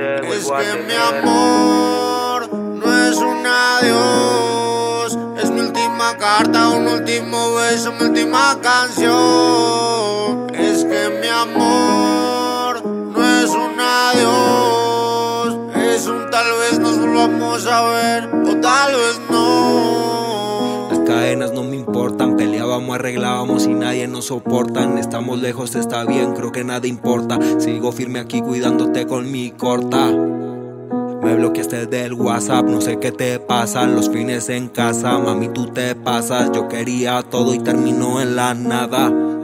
Es que mi amor no es un adiós, es mi última carta, un último beso, mi última canción. Es que mi amor no es un adiós, es un tal vez nos volvamos a ver o tal vez no. Las cadenas no me importan, peleábamos, arreglábamos y nadie nos soporta. Estamos lejos, está bien, creo que nada importa. Sigo firme aquí cuidándote con mi corta. Me bloqueaste del WhatsApp, no sé qué te pasa. Los fines en casa, mami tú te pasas. Yo quería todo y terminó en la nada.